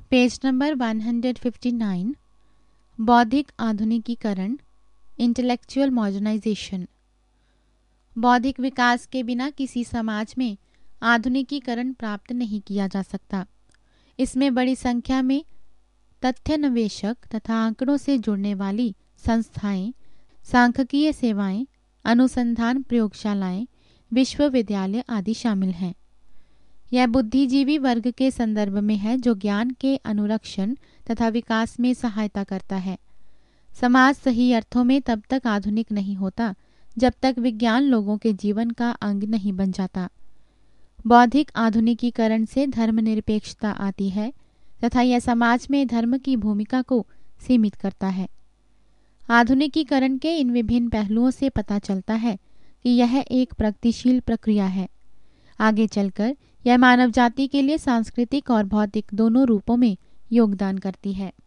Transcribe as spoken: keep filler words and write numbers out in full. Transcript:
Page number एक सौ उनसठ, बौद्धिक आधुनिकीकरण, इंटेलेक्चुअल मॉडर्नाइजेशन। बौद्धिक विकास के बिना किसी समाज में आधुनिकीकरण प्राप्त नहीं किया जा सकता। इसमें बड़ी संख्या में तथ्यान्वेषक तथा आंकड़ों से जुड़ने वाली संस्थाएं, सांख्यिकीय सेवाएं, अनुसंधान प्रयोगशालाएं, विश्वविद्यालय आदि शामिल हैं। यह बुद्धिजीवी वर्ग के संदर्भ में है जो ज्ञान के अनुरक्षण तथा विकास में सहायता करता है। समाज सही अर्थों में तब तक आधुनिक नहीं होता जब तक विज्ञान लोगों के जीवन का अंग नहीं बन जाता। बौद्धिक आधुनिकीकरण से धर्मनिरपेक्षता आती है तथा यह समाज में धर्म की भूमिका को सीमित करता है। आधुनिकीकरण के इन विभिन्न पहलुओं से पता चलता है कि यह एक प्रगतिशील प्रक्रिया है। आगे चलकर यह मानव जाति के लिए सांस्कृतिक और भौतिक दोनों रूपों में योगदान करती है।